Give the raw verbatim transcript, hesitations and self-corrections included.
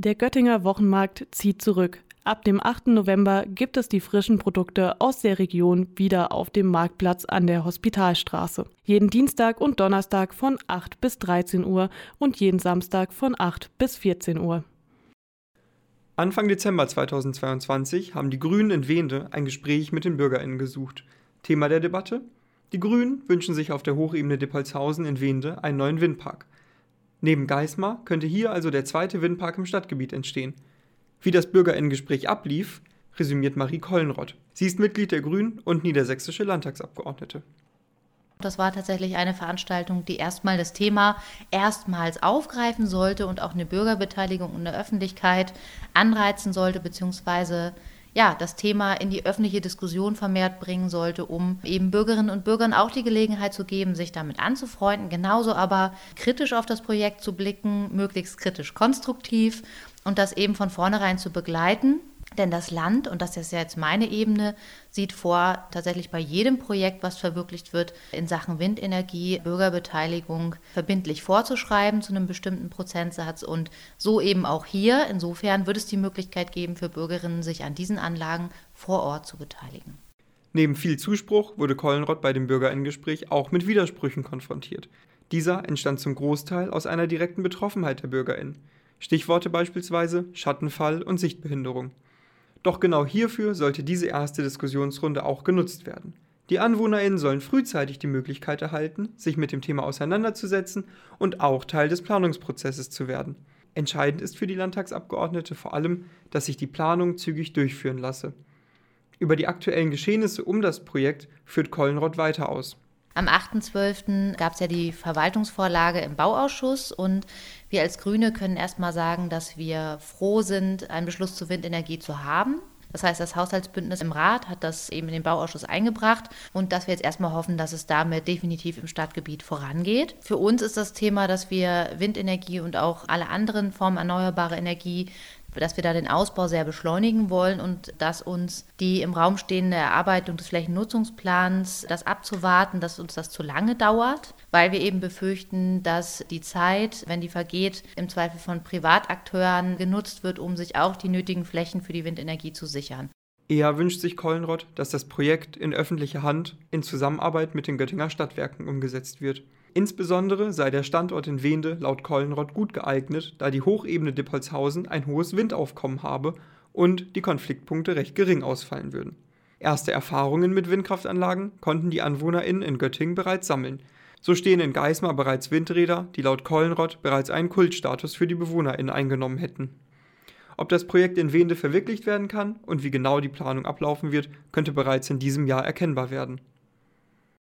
Der Göttinger Wochenmarkt zieht zurück. Ab dem achten November gibt es die frischen Produkte aus der Region wieder auf dem Marktplatz an der Hospitalstraße. Jeden Dienstag und Donnerstag von acht bis dreizehn Uhr und jeden Samstag von acht bis vierzehn Uhr. Anfang Dezember zweitausendzweiundzwanzig haben die Grünen in Wehnde ein Gespräch mit den BürgerInnen gesucht. Thema der Debatte? Die Grünen wünschen sich auf der Hochebene Dippolzhausen in Wehnde einen neuen Windpark. Neben Geismar könnte hier also der zweite Windpark im Stadtgebiet entstehen. Wie das BürgerInnen-Gespräch ablief, resümiert Marie Kollenrott. Sie ist Mitglied der Grünen und niedersächsische Landtagsabgeordnete. Das war tatsächlich eine Veranstaltung, die erstmal das Thema erstmals aufgreifen sollte und auch eine Bürgerbeteiligung in der Öffentlichkeit anreizen sollte, beziehungsweise ja, das Thema in die öffentliche Diskussion vermehrt bringen sollte, um eben Bürgerinnen und Bürgern auch die Gelegenheit zu geben, sich damit anzufreunden, genauso aber kritisch auf das Projekt zu blicken, möglichst kritisch konstruktiv und das eben von vornherein zu begleiten. Denn das Land, und das ist ja jetzt meine Ebene, sieht vor, tatsächlich bei jedem Projekt, was verwirklicht wird, in Sachen Windenergie, Bürgerbeteiligung verbindlich vorzuschreiben zu einem bestimmten Prozentsatz und so eben auch hier. Insofern wird es die Möglichkeit geben, für Bürgerinnen sich an diesen Anlagen vor Ort zu beteiligen. Neben viel Zuspruch wurde Kollenrott bei dem BürgerInnen-Gespräch auch mit Widersprüchen konfrontiert. Dieser entstand zum Großteil aus einer direkten Betroffenheit der BürgerInnen. Stichworte beispielsweise Schattenfall und Sichtbehinderung. Doch genau hierfür sollte diese erste Diskussionsrunde auch genutzt werden. Die AnwohnerInnen sollen frühzeitig die Möglichkeit erhalten, sich mit dem Thema auseinanderzusetzen und auch Teil des Planungsprozesses zu werden. Entscheidend ist für die Landtagsabgeordnete vor allem, dass sich die Planung zügig durchführen lasse. Über die aktuellen Geschehnisse um das Projekt führt Kollenrott weiter aus. Am achten zwölften gab es ja die Verwaltungsvorlage im Bauausschuss und wir als Grüne können erstmal sagen, dass wir froh sind, einen Beschluss zur Windenergie zu haben. Das heißt, das Haushaltsbündnis im Rat hat das eben in den Bauausschuss eingebracht und dass wir jetzt erstmal hoffen, dass es damit definitiv im Stadtgebiet vorangeht. Für uns ist das Thema, dass wir Windenergie und auch alle anderen Formen erneuerbarer Energie, dass wir da den Ausbau sehr beschleunigen wollen und dass uns die im Raum stehende Erarbeitung des Flächennutzungsplans, das abzuwarten, dass uns das zu lange dauert, weil wir eben befürchten, dass die Zeit, wenn die vergeht, im Zweifel von Privatakteuren genutzt wird, um sich auch die nötigen Flächen für die Windenergie zu sichern. Eher wünscht sich Kollenrott, dass das Projekt in öffentlicher Hand in Zusammenarbeit mit den Göttinger Stadtwerken umgesetzt wird. Insbesondere sei der Standort in Wehnde laut Kollenrott gut geeignet, da die Hochebene Dippolzhausen ein hohes Windaufkommen habe und die Konfliktpunkte recht gering ausfallen würden. Erste Erfahrungen mit Windkraftanlagen konnten die AnwohnerInnen in Göttingen bereits sammeln. So stehen in Geismar bereits Windräder, die laut Kollenrott bereits einen Kultstatus für die BewohnerInnen eingenommen hätten. Ob das Projekt in Wehnde verwirklicht werden kann und wie genau die Planung ablaufen wird, könnte bereits in diesem Jahr erkennbar werden.